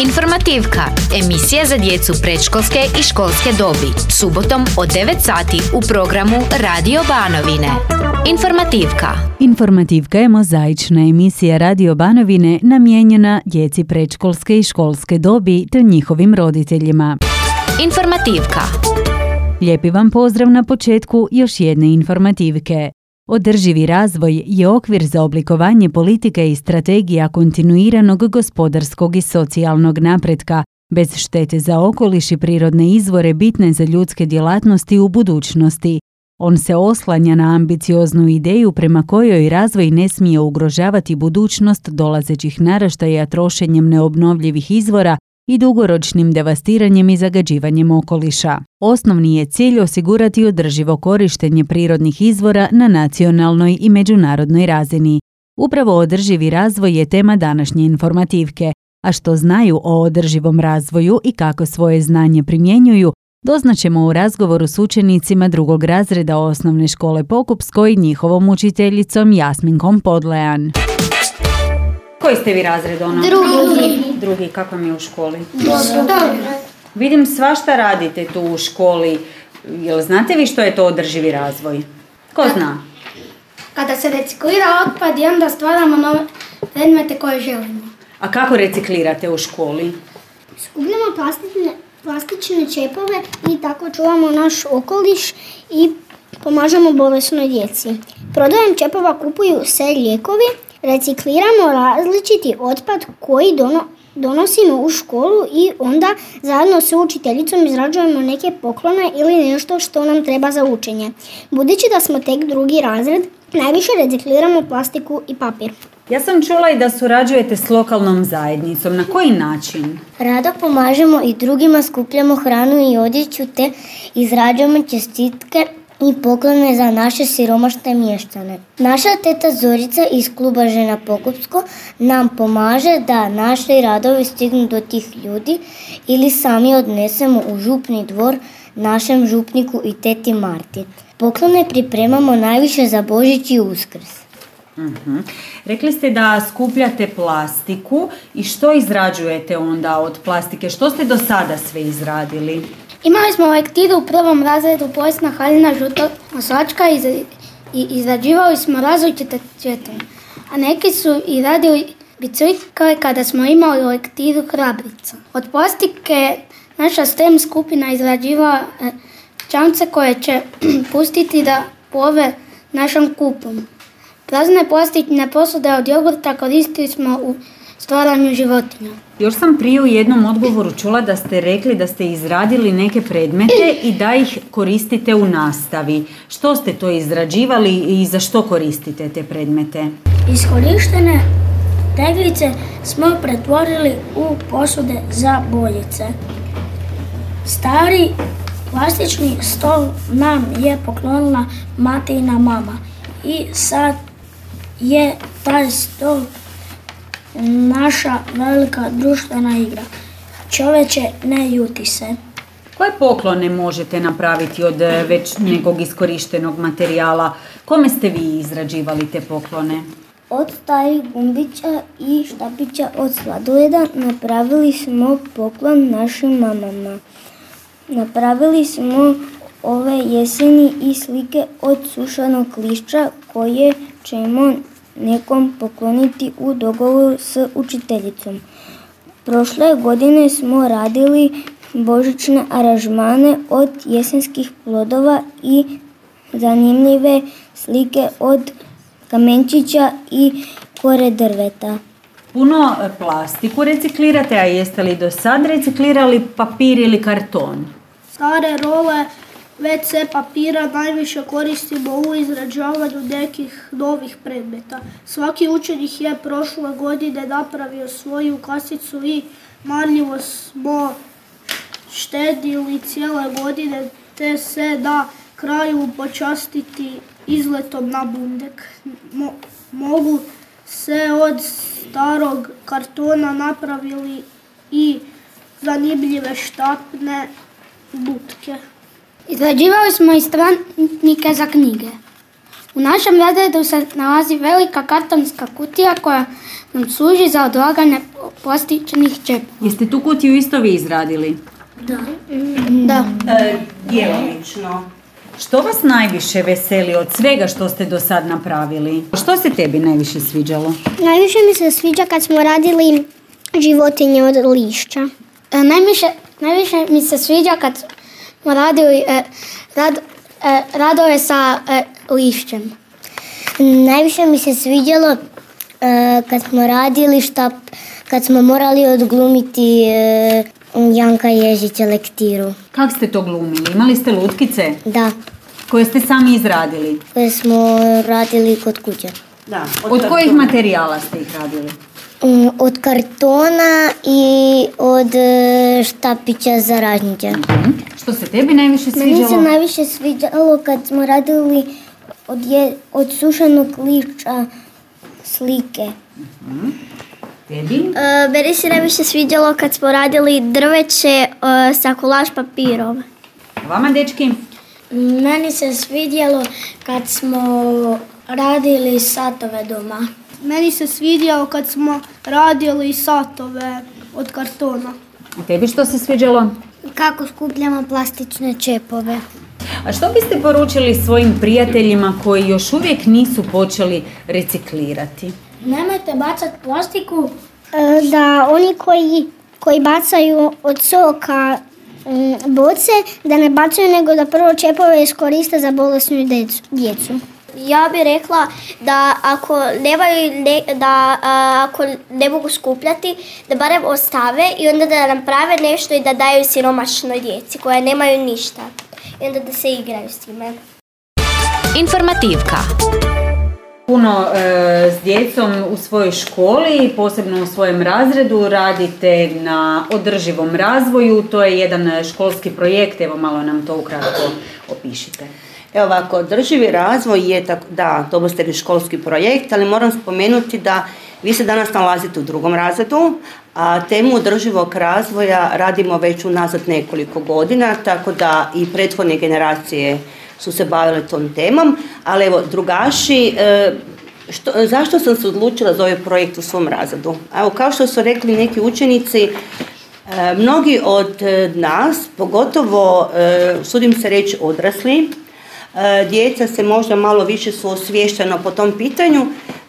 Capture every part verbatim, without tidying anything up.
Informativka, emisija za djecu predškolske i školske dobi, subotom od devet sati u programu Radio Banovine. Informativka. Informativka je mozaična emisija Radio Banovine namijenjena djeci predškolske i školske dobi te njihovim roditeljima. Informativka. Lijepi vam pozdrav na početku još jedne informativke. Održivi razvoj je okvir za oblikovanje politike i strategija kontinuiranog gospodarskog i socijalnog napretka, bez štete za okoliš i prirodne izvore bitne za ljudske djelatnosti u budućnosti. On se oslanja na ambicioznu ideju prema kojoj razvoj ne smije ugrožavati budućnost dolazećih naraštaja trošenjem neobnovljivih izvora i dugoročnim devastiranjem i zagađivanjem okoliša. Osnovni je cilj osigurati održivo korištenje prirodnih izvora na nacionalnoj i međunarodnoj razini. Upravo održivi razvoj je tema današnje informativke, a što znaju o održivom razvoju i kako svoje znanje primjenjuju, doznaćemo u razgovoru s učenicima drugog razreda osnovne škole Pokupskoj i njihovom učiteljicom Jasminkom Podlejan. Koji ste vi razred ono? Drugi. Drugi, kako mi je u školi? Dobro. Vidim svašta radite tu u školi. Jel znate vi što je to održivi razvoj? Ko zna? Kada se reciklira otpad i onda stvaramo nove predmete koje želimo. A kako reciklirate u školi? Skupljamo plastične, plastične čepove i tako čuvamo naš okoliš i pomažemo bolesnoj djeci. Prodajem čepova kupuju se lijekovi. Recikliramo različiti otpad koji dono, donosimo u školu i onda zajedno sa učiteljicom izrađujemo neke poklone ili nešto što nam treba za učenje. Budući da smo tek drugi razred, najviše recikliramo plastiku i papir. Ja sam čula i da surađujete s lokalnom zajednicom. Na koji način? Rado pomažemo i drugima, skupljamo hranu i odjeću te izrađujemo čestitke i poklone za naše siromašne mještane. Naša teta Zorica iz kluba Žena Pokupsko nam pomaže da naši radovi stignu do tih ljudi ili sami odnesemo u župni dvor našem župniku i teti Marti. Poklone pripremamo najviše za Božić i Uskrs. Uh-huh. Rekli ste da skupljate plastiku i što izrađujete onda od plastike? Što ste do sada sve izradili? Imali smo lektiru u prvom razredu povijesna haljina žuta nosačka i izrađivali smo različite cvjetove. A neki su i radili bicikle kada smo imali lektiru hrabrica. Od plastike naša STEM skupina izrađivala čamce koje će pustiti da plove našom kupom. Prazne plastične posude od jogurta koristili smo u stvaranju životinja. Još sam prije u jednom odgovoru čula da ste rekli da ste izradili neke predmete i da ih koristite u nastavi. Što ste to izrađivali i za što koristite te predmete? Iskorištene teglice smo pretvorili u posude za boljice. Stari plastični stol nam je poklonila Matina mama i sad je taj stol naša velika društvena igra. Čoveče, ne ljuti se. Koje poklone možete napraviti od već nekog iskorištenog materijala? Kome ste vi izrađivali te poklone? Od starih gumbića i štapića od sladoleda napravili smo poklon našim mamama. Napravili smo ove jeseni i slike od sušanog lišća koje ćemo nekom pokloniti u dogovoru s učiteljicom. Prošle godine smo radili božićne aranžmane od jesenskih plodova i zanimljive slike od kamenčića i kore drveta. Puno plastiku reciklirate, a jeste li do sad reciklirali papir ili karton? Stare role ve ce papira najviše koristimo u izrađavanju nekih novih predmeta. Svaki učenik je prošle godine napravio svoju kasicu i marljivo smo štedili cijele godine te se na kraju počastiti izletom na Bundek. Mo- mogu se od starog kartona napravili i zanimljive štapne lutke. Izrađivali smo i stranice za knjige. U našem razredu se nalazi velika kartonska kutija koja nam služi za odlaganje plastičnih čepova. Jeste tu kutiju isto vi izradili? Da. Mm, da. E, djelomično. Što vas najviše veseli od svega što ste do sad napravili? Što se tebi najviše sviđalo? Najviše mi se sviđa kad smo radili životinje od lišća. E, najviše, najviše mi se sviđa kad smo radili e, rad, e, radove sa e, lišćem. Najviše mi se sviđalo e, kad smo radili štap, kad smo morali odglumiti e, Janka Ježića lektiru. Kako ste to glumili? Imali ste lutkice? Da, Koje ste sami izradili? koje smo radili kod kuće. Da, Od, od kojih materijala ste ih radili? Mm, Od kartona i od e, štapića za ražnjiće. Mhm. Što se tebi najviše Meni se sviđalo? najviše sviđalo kad smo radili od, je, od sušenog lišća slike. Tebi? E, meni se najviše sviđalo kad smo radili drveće e, sa kolaž papirom. Vama, dečki? Meni se svidjelo kad smo radili satove doma. Meni se svidjelo kad smo radili satove od kartona. A tebi što se sviđalo? Kako skupljamo plastične čepove. A što biste poručili svojim prijateljima koji još uvijek nisu počeli reciklirati? Nemojte bacati plastiku. E, da oni koji, koji bacaju od soka mm, boce, da ne bacaju nego da prvo čepove iskoriste za bolesnu djecu- djecu. Ja bih rekla da ako nemaju, ne, da a, ako ne mogu skupljati, da barem ostave i onda da naprave nešto i da daju siromašnoj djeci koja nemaju ništa. I onda da se igraju s time. Informativka. Puno e, s djecom u svojoj školi, posebno u svojem razredu, radite na održivom razvoju. To je jedan školski projekt, evo malo nam to ukratko opišite. Evo ovako, održivi razvoj je, tako, da, dobro ste rekli školski projekt, ali moram spomenuti da vi se danas nalazite u drugom razredu, a temu održivog razvoja radimo već unazad nekoliko godina, tako da i prethodne generacije su se bavile tom temom, ali evo, drugaši, e, što, zašto sam se odlučila za ovaj projekt u svom razredu? Evo, kao što su rekli neki učenici, e, mnogi od nas, pogotovo, e, sudim se reći odrasli, e, djeca se možda malo više su osviještena po tom pitanju,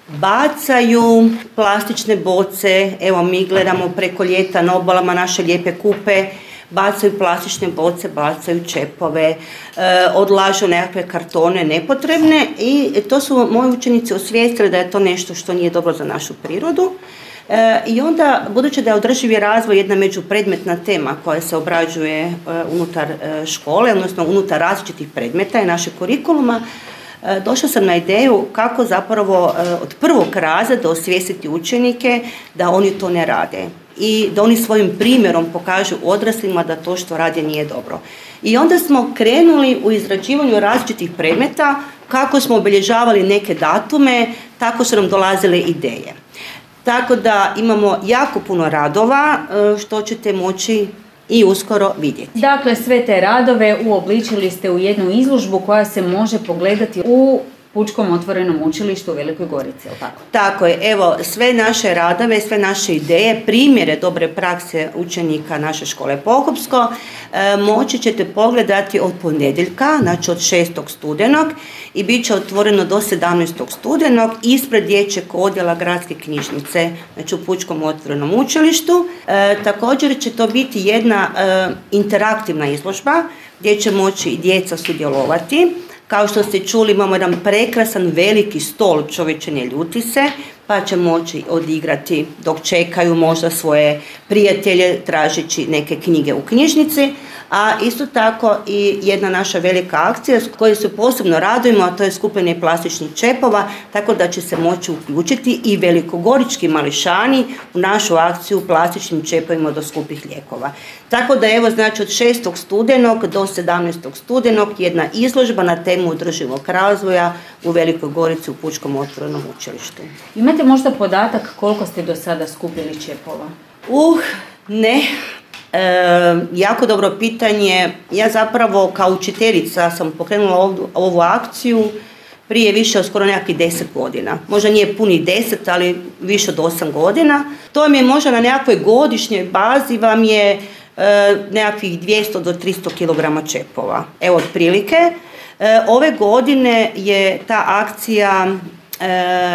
bacaju plastične boce, evo mi gledamo preko ljeta na obalama naše lijepe Kupe, bacaju plastične boce, bacaju čepove, e, odlažu nekakve kartone nepotrebne i to su moji učenici osvijestili da je to nešto što nije dobro za našu prirodu. E, I onda, budući da je održivi razvoj jedna međupredmetna tema koja se obrađuje e, unutar e, škole, odnosno unutar različitih predmeta i našeg kurikuluma, e, došla sam na ideju kako zapravo e, od prvog razreda osvijestiti učenike da oni to ne rade i da oni svojim primjerom pokažu odraslima da to što rade nije dobro. I onda smo krenuli u izrađivanju različitih predmeta, kako smo obilježavali neke datume, tako su nam dolazile ideje. Tako da imamo jako puno radova što ćete moći i uskoro vidjeti. Dakle, sve te radove uobličili ste u jednu izložbu koja se može pogledati u Pučkom otvorenom učilištu u Velikoj Gorici, jel tako? Tako je, evo, sve naše radove, sve naše ideje, primjere dobre prakse učenika naše škole Pokupsko, e, moći ćete pogledati od ponedjeljka, znači od šestog studenog i bit će otvoreno do sedamnaestog studenog ispred dječjeg odjela gradske knjižnice, znači u Pučkom otvorenom učilištu. E, također će to biti jedna e, interaktivna izložba gdje će moći i djeca sudjelovati. Kao što ste čuli, imamo jedan prekrasan veliki stol, čovječe ne ljuti se, pa će moći odigrati dok čekaju možda svoje prijatelje tražeći neke knjige u knjižnici, a isto tako i jedna naša velika akcija s kojoj se posebno radujemo, a to je skupljanje plastičnih čepova, tako da će se moći uključiti i velikogorički mališani u našu akciju plastičnim čepovima do skupih lijekova. Tako da evo, znači od šestog studenog do sedamnaestog studenog jedna izložba na temu održivog razvoja u Velikoj Gorici u Pučkom otvorenom učilištu. Imate možda podatak koliko ste do sada skupili čepova? Uh, ne. E, jako dobro pitanje. Ja zapravo kao učiteljica sam pokrenula ovu, ovu akciju prije više od skoro nekakvih deset godina. Možda nije punih deset, ali više od osam godina. To vam je možda na nekakvoj godišnjoj bazi vam je e, nekakvih dvjesto do tristo kilograma čepova. Evo, otprilike. E, ove godine je ta akcija E,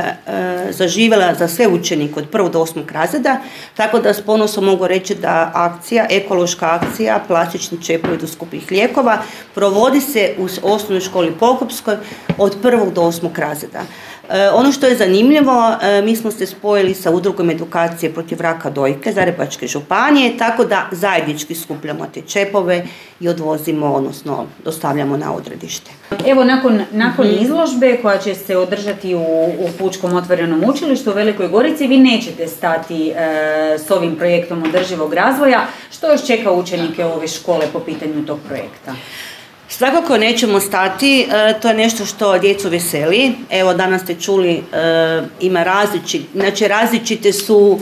e, zaživjela za sve učenike od prvog do osmog razreda, tako da s ponosom mogu reći da akcija, ekološka akcija plastični čepovi do skupih lijekova provodi se u osnovnoj školi Pokupskoj od prvog do osmog razreda. E, ono što je zanimljivo, e, mi smo se spojili sa udrugom edukacije protiv raka dojke Zagrebačke županije, tako da zajednički skupljamo te čepove i odvozimo, odnosno dostavljamo na odredište. Evo, nakon, nakon mm-hmm. izložbe koja će se održati u, u Pučkom otvorenom učilištu u Velikoj Gorici, vi nećete stati e, s ovim projektom održivog razvoja. Što još čeka učenike ove škole po pitanju tog projekta? Svakako nećemo stati, e, to je nešto što djecu veseli. Evo, danas ste čuli, e, ima različite, znači različite su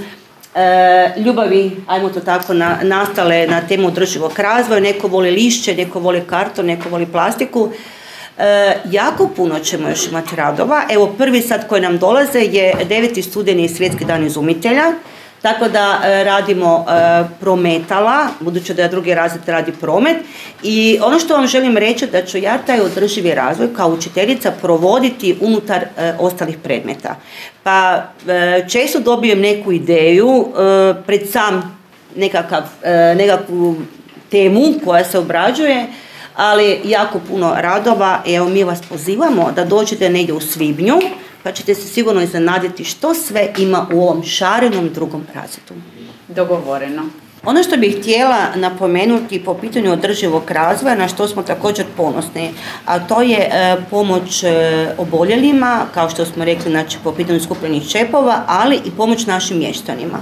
e, ljubavi, ajmo to tako, na, nastale na temu održivog razvoja. Neko voli lišće, neko voli karton, neko voli plastiku. E, jako puno ćemo još imati radova. Evo, prvi sad koji nam dolaze je deveti studeni Svjetski dan izumitelja. Tako da e, radimo e, prometala, budući da je drugi razred radi promet. I ono što vam želim reći da ću ja taj održivi razvoj kao učiteljica provoditi unutar e, ostalih predmeta. Pa e, često dobijem neku ideju e, pred sam nekakav, e, nekakvu temu koja se obrađuje, ali jako puno radova. Evo, mi vas pozivamo da dođete negdje u svibnju, pa ćete se sigurno iznenaditi što sve ima u ovom šarenom drugom razredu. Dogovoreno. Ono što bih htjela napomenuti po pitanju održivog razvoja, na što smo također ponosni, a to je e, pomoć e, oboljelima, kao što smo rekli, znači po pitanju skupljenih čepova, ali i pomoć našim mještanima.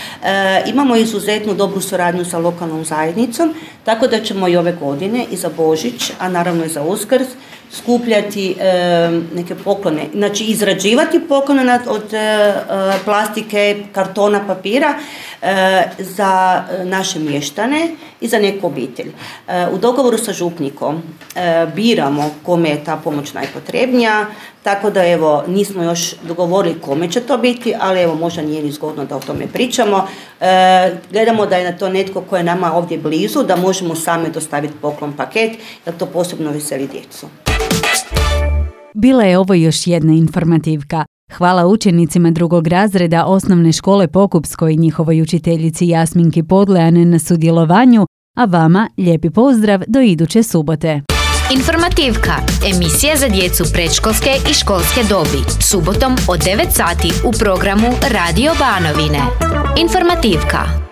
E, imamo izuzetno dobru suradnju sa lokalnom zajednicom, tako da ćemo i ove godine i za Božić, a naravno i za Uskrs, skupljati e, neke poklone, znači izrađivati poklone od e, plastike, kartona, papira e, za naše mještane i za neku obitelj. E, u dogovoru sa župnikom e, biramo kome je ta pomoć najpotrebnija, tako da evo nismo još dogovorili kome će to biti, ali evo možda nije ni zgodno da o tome pričamo. E, gledamo da je na to netko ko je nama ovdje blizu, da možemo sami dostaviti poklon paket, jer to posebno veseli djecu. Bila je ovo još jedna informativka. Hvala učenicima drugog razreda osnovne škole Pokupskoj i njihovoj učiteljici Jasminki Podlejan na sudjelovanju, a vama lijepi pozdrav do iduće subote. Informativka, emisija za djecu predškolske i školske dobi, subotom od devet sati u programu Radio Banovine. Informativka.